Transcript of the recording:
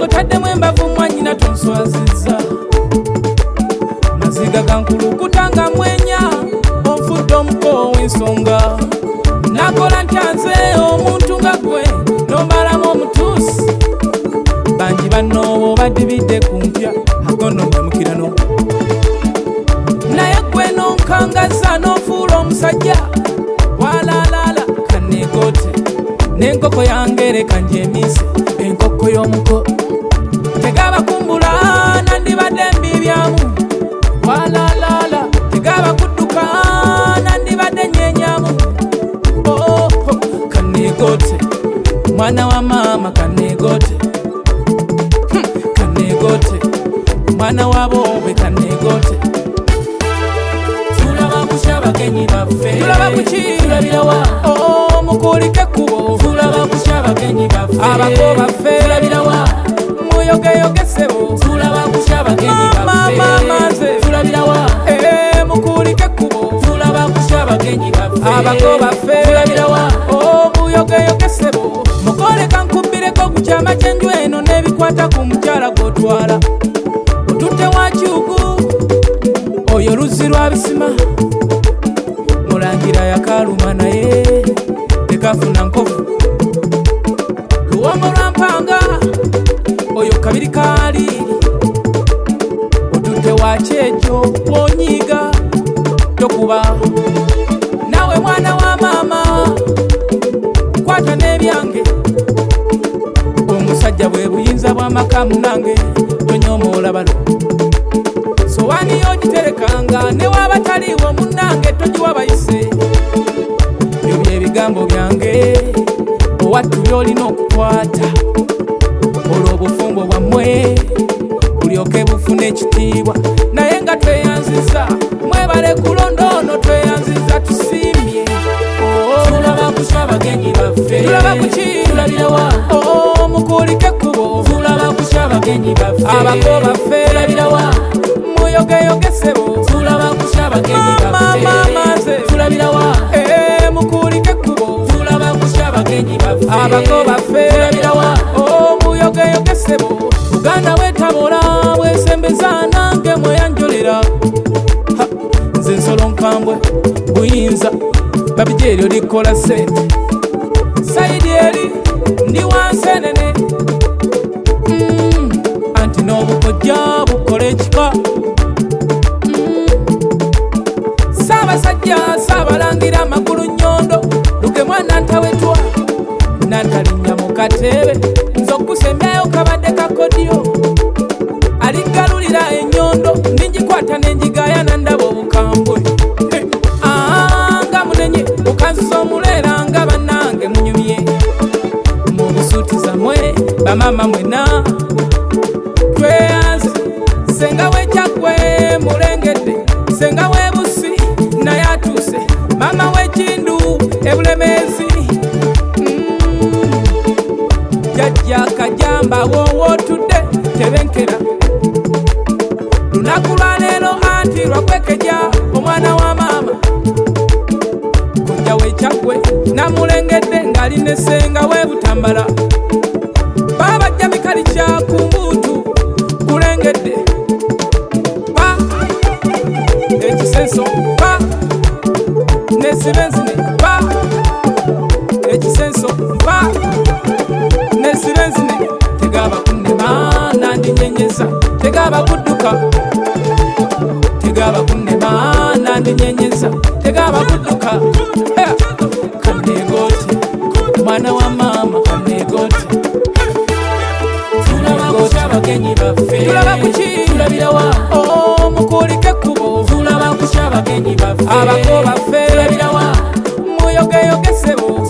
ngotaddemu embavu mwanyina tonswazizza maziga gankulukuta nga mwenya onfudde omuko w'ensonga nakola ntya nze omuntu nga gwe nombalamu omutuusi bangi banno badibidde ku mpya agono mbamukirano naye gwe nonkangaza n'ofuula omusajja walalaala kaneegote n'enkoko yange leka njemise enkoko y'omuko tegabakumbula nandibadde mbibyamu walalaala tegabakudduka nandibadde nyenyamu kaneegote mwana wa maama kaneegote kaneegote mwana wa boobe kaneegote tulaba kusha bagenyi baffe tulaba kuki tulabirawa mukulike ekkubo tulaba kusha bagenyi baffe abako baffe tulabirawa muyogeyogesebo tulaba kusha bagenyi baffe tulabirawa mukulike ekkubo tulaba kusha bagenyi baffe abako baffe tulabirawa muyogeyogesebo mukole kankubireko ku kyama ky'enju eno n'ebikwata ku mukyala gw'otwala otutte wa kyugu oyo luzzi lwa bisima mulangira yakaluma naye tekafuna nkofu luwombo lwa mpanga oyo kabiri kaali otutte wa kyejo wonyiiga tokuba nawe mwana wa maama kwata n'ebyange omusajja bwe buyinza bw'amaka munange tonyoomoola balo sowaani y'ogiterekanga ne waaba taliiwo munnange togiwa bayise byo byebigambo byange owattu by'olina okukwata olwo obufumbo bwammwe bulyoke bufune ekitiibwa naye nga tweyanziza mwebale kulondoono tweyanziza tusiimye tulaba kusha bagenyi baffe tulaba kuki tulabirawa mukulike ekkubo tulaba kusha bagenyi baffe abako baffe tulabirawa muyogeyogesebo tulaba kusha bagenyi baffe tulabirawa mukulike ekkubo tulaba kusha bagenyi baffe abako baffe tulabirawa muyogeyogesebo Uganda wetabula bwesembeza nange mweyanjolera nze nsolo nkambwe buyinza babije eryo likola sente saidi eri ndi wansenene anti n'obukojja bukola ekika Saabasajja Saabalangira amagulu nnyondo luge mwana ntawetwa nantalinnya mu katebe nze okusembyayo kabadde kakodyo aligalulira ennyondo ningikwata nenjigayana ndaba obukambwe nga munenye mukanziza omuleera nga bannange munyumye mu busuuti zammwe bamama mwena tweyanze senga wekyaggwe mulengedde senga webusi naye atuuse mama w'ekindu ebulemeezi jajja kajamba wowootudde tebenkera lunaku lwa leero anti lwakwekeja omwana wa maama kojja w'ekyaggwe namulengedde ng'ali ne senga w'ebutambala baabajja mikali kya ku mbuutu kulengedde pa ekisenso pa nesibenzine pa ekisenso pa nesibenzine tegaba kunnema nandinyenyeza tegaba kudduka tegaba kunnema nandinyenyeza tegaba kudduka kaneegote mwana wa maama kaneegote tulaba kusha bagenyi baffe tulaba kuki tulabirawa mukulike ekkubo tulaba kusha bagenyi baffe abako baffe tulabirawa muyogeyogesebo